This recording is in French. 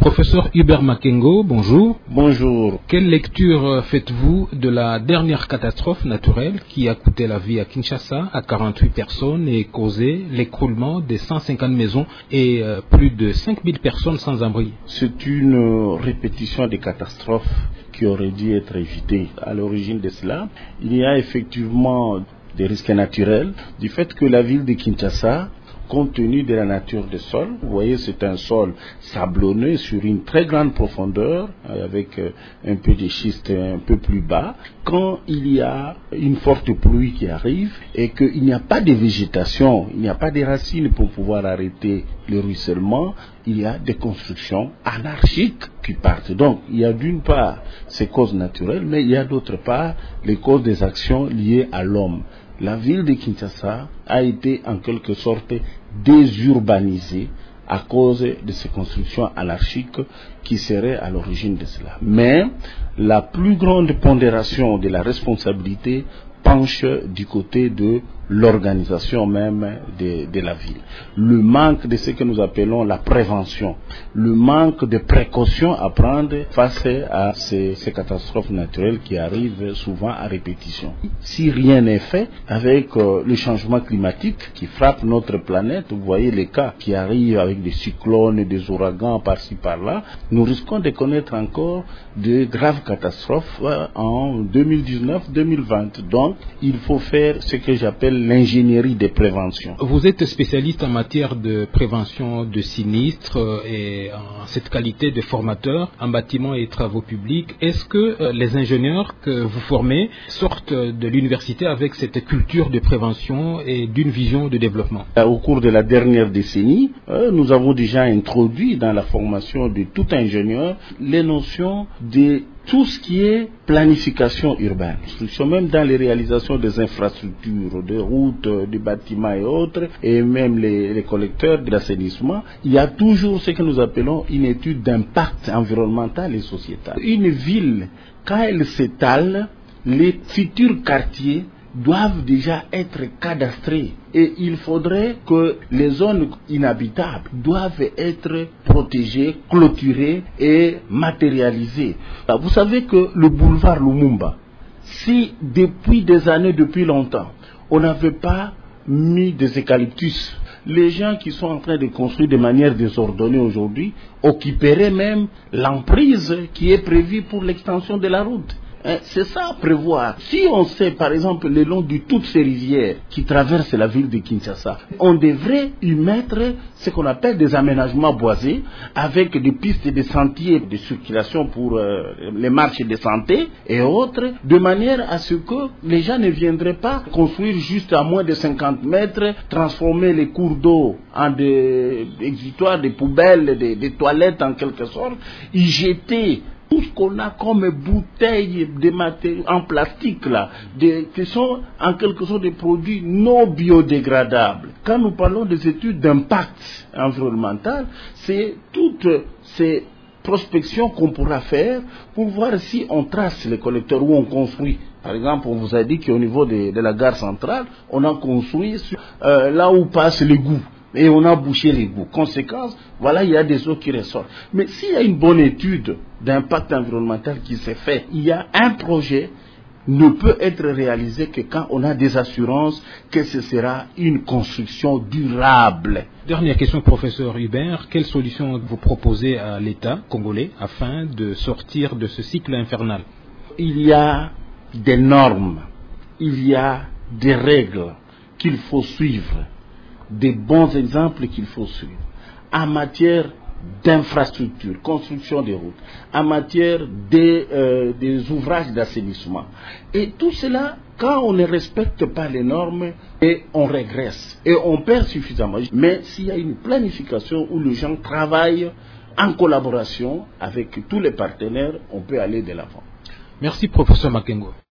Professeur Hubert Makengo, bonjour. Bonjour. Quelle lecture faites-vous de la dernière catastrophe naturelle qui a coûté la vie à Kinshasa à 48 personnes et causé l'écroulement de 150 maisons et plus de 5000 personnes sans abri? C'est une répétition des catastrophes qui auraient dû être évitées. À l'origine de cela, il y a effectivement des risques naturels du fait que la ville de Kinshasa, compte tenu de la nature des sols, vous voyez, c'est un sol sablonneux sur une très grande profondeur, avec un peu de schiste un peu plus bas. Quand il y a une forte pluie qui arrive et qu'il n'y a pas de végétation, il n'y a pas de racines pour pouvoir arrêter le ruissellement, il y a des constructions anarchiques qui partent. Donc, il y a d'une part ces causes naturelles, mais il y a d'autre part les causes des actions liées à l'homme. La ville de Kinshasa a été en quelque sorte désurbanisée à cause de ces constructions anarchiques qui seraient à l'origine de cela. Mais la plus grande pondération de la responsabilité penche du côté de l'organisation même de la ville. Le manque de ce que nous appelons la prévention, le manque de précautions à prendre face à ces catastrophes naturelles qui arrivent souvent à répétition. Si rien n'est fait avec le changement climatique qui frappe notre planète, vous voyez les cas qui arrivent avec des cyclones, des ouragans par-ci par-là, nous risquons de connaître encore de graves catastrophes en 2019-2020. Donc, il faut faire ce que j'appelle l'ingénierie de prévention. Vous êtes spécialiste en matière de prévention de sinistres et en cette qualité de formateur en bâtiment et travaux publics. Est-ce que les ingénieurs que vous formez sortent de l'université avec cette culture de prévention et d'une vision de développement? Au cours de la dernière décennie, nous avons déjà introduit dans la formation de tout ingénieur les notions de tout ce qui est planification urbaine, même dans les réalisations des infrastructures, des routes, des bâtiments et autres, et même les collecteurs de l'assainissement, il y a toujours ce que nous appelons une étude d'impact environnemental et sociétal. Une ville, quand elle s'étale, les futurs quartiers doivent déjà être cadastrés et il faudrait que les zones inhabitables doivent être protégées, clôturées et matérialisées. Vous savez que le boulevard Lumumba, si depuis des années, depuis longtemps, on n'avait pas mis des eucalyptus, les gens qui sont en train de construire de manière désordonnée aujourd'hui occuperaient même l'emprise qui est prévue pour l'extension de la route. C'est ça à prévoir. Si on sait, par exemple, le long de toutes ces rivières qui traversent la ville de Kinshasa, on devrait y mettre ce qu'on appelle des aménagements boisés avec des pistes de sentiers de circulation pour les marches de santé et autres, de manière à ce que les gens ne viendraient pas construire juste à moins de 50 mètres, transformer les cours d'eau en des exutoires, des poubelles, des toilettes en quelque sorte, y jeter tout ce qu'on a comme bouteilles de matériaux en plastique là, qui sont en quelque sorte des produits non biodégradables. Quand nous parlons des études d'impact environnemental, c'est toutes ces prospections qu'on pourra faire pour voir si on trace les collecteurs où on construit. Par exemple, on vous a dit qu'au niveau de la gare centrale, on a construit là où passe l'égout. Et on a bouché l'égout. Conséquence, voilà, il y a des eaux qui ressortent. Mais s'il y a une bonne étude d'impact environnemental qui s'est faite, il y a un projet ne peut être réalisé que quand on a des assurances que ce sera une construction durable. Dernière question, professeur Hubert. Quelles solutions vous proposez à l'État congolais afin de sortir de ce cycle infernal? Il y a des normes, il y a des règles qu'il faut suivre, des bons exemples qu'il faut suivre en matière d'infrastructures, construction des routes, en matière des ouvrages d'assainissement. Et tout cela, quand on ne respecte pas les normes, et on régresse et on perd suffisamment. Mais s'il y a une planification où les gens travaillent en collaboration avec tous les partenaires, on peut aller de l'avant. Merci, professeur Makengo.